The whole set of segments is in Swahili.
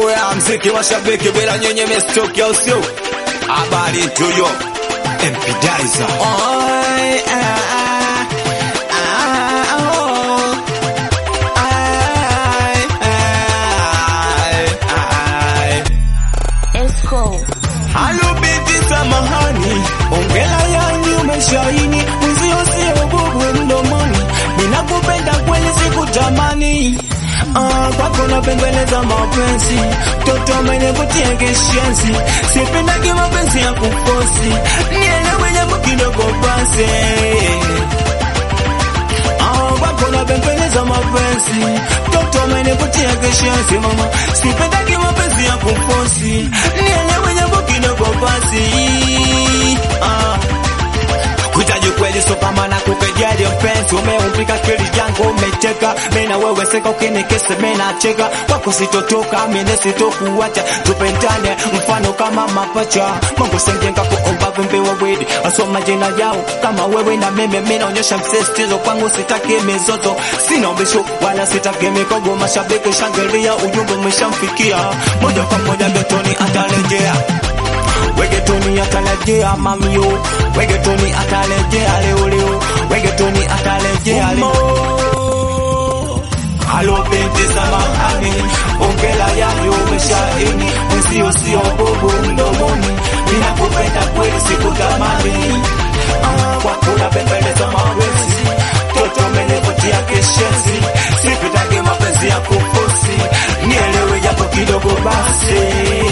Oya mziki wa shabiki bila nyenye mestoki au sio? Habari tuyo MP Daiza. Halo binti samahani, ongela yani umeshaini, mzio sio bubu mdomoni, ninakupenda kweli sikutamani. Kwako napembeleza mapenzi, toto amenivutia kishenzi, sipendagi mapenzi ya kufosi, nielewe jambo kidogo basi. Kwako napembeleza mapenzi, toto amenivutia kishenzi mama, sipendagi mapenzi ya kufosi, nielewe jambo kidogo basi. Kutaji kweli so kama na kukejeli mpenzi, umeumpika kili jangu umeteka, mena wewe seka ukinikese mena cheka, wako sitotoka mene sitokuwacha, tupendane mfano kama mapacha, Mungu sengenga kuomba vimbe wa wedi, asoma jina yao kama wewe na meme, mena onyesha msestizo kwangu sitaki mizozo, sina mbisho wala sitaki mikogo, mashabiki shangilia ujumbe umeshamfikia, moja kwa moja getoni atarejea. Wegetoni atalejea mamio, wegetoni atalejea leo, wegetoni atalejea leo. Halo binti samahani, ongela yani umeshaini, msio sio bobo mdomoni, ninakupenda kweli sikutamani. Kwako napembeleza mapenzi, toto amenivutia kishenzi, sipitaki mapenzi ya kufosi, nielewe japo kidogo basi.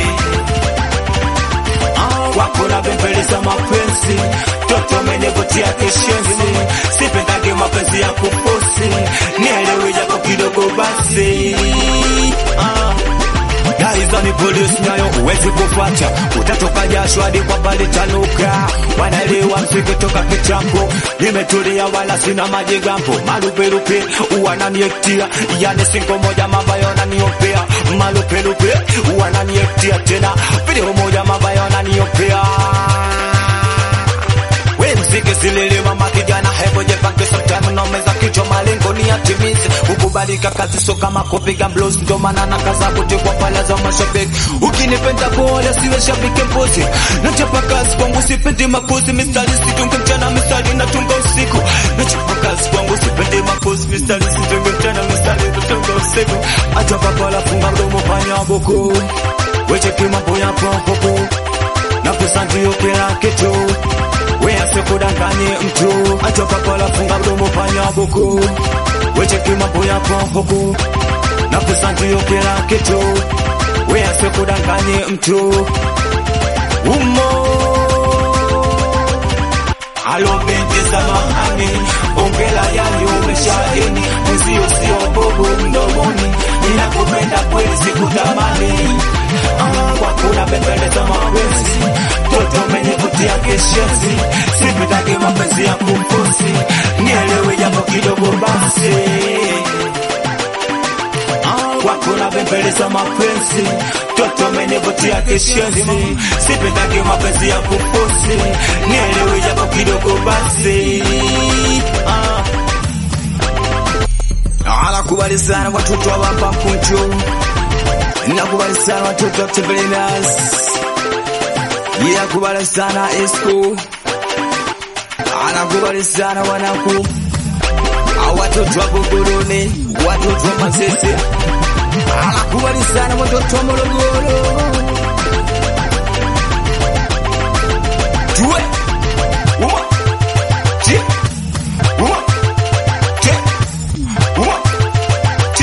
Wako napembeleza mapenzi, toto amenivutia kishenzi, sipendagi mapenzi ya kufosi, nielewe japo kidogo basi. Daiza ni polisi nayo uwezi kufuata, utatoka jasho hadi kwa pale tanuka, wanaelewa msiki toka kitambo, nimetulia wala sina majigambo, malupelupe wananiektia, yani singo moja mabayo naniopea, malupelupe wananiektia tena, video moja mabayo naniopea. We mziki silili mama kijana, hebo jepange sometime naumeza kichwa, malengo ni atimize, ukubalika kazi so kama kupiga blues, ndo maana nakaza kutikwa pala za mashabiki, ukinipenda kuola siwe shabiki mpozi, nachapa kazi kwangu sipendi mapozi, mistari situnge mchana mistari natunga usiku, nachapa kazi kwangu sipendi mapozi, mistari situnge mchana mistari natunga usiku, achapa pala funga mdomo fanya boko, weche kimambo ya popo, na kusanjio kila kitu, wea sikudanganye mtu, atoka pala funga mdomo fanya boko, weche kimambo ya popo, na kusanjio kila kitu, wea sikudanganye mtu. Halo binti samahani, ongela yani umeshaini, mzio sio bobo mdomoni, ninakupenda kweli sikutamani. Kwako napembeleza mapenzi, toto amenivutia kishenzi, sipitaki mapenzi ya kufosi, nielewe japo kidogo basi. Kwako napembeleza mapenzi, toto amenivutia kishenzi, sipitaki mapenzi ya kufosi, nielewe japo kidogo basi. Anakubali sana watoto wa bamba mkunjo, nakubali sana watoto wa Tebelenas, nakubali sana Esco, anakubali sana wanaku, watoto wa Buguruni, watoto wa Masese, anakubali sana watoto wa Morogoro. Tuwe uma chi uma chi uma chi.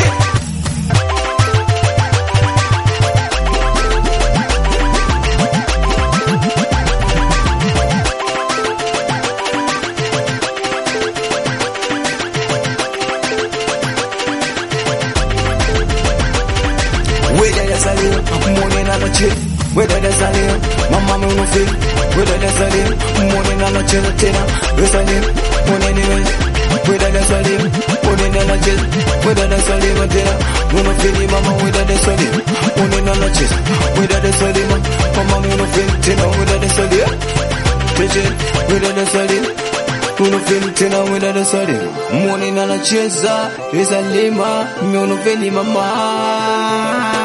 Whether there's a name, mama me no feel. Whether there's a name, money na no chela tena. There's a name, money anyway. Whether there's a name, money na no chela. Whether there's a name tena, me no feel mama. Whether there's a name, money na no chela. Whether there's a name, mama me no feel tena. Whether there's a name, whether there's a name, me no feel tena. Whether there's a name, money na no chela. There's a name, me no feel mama.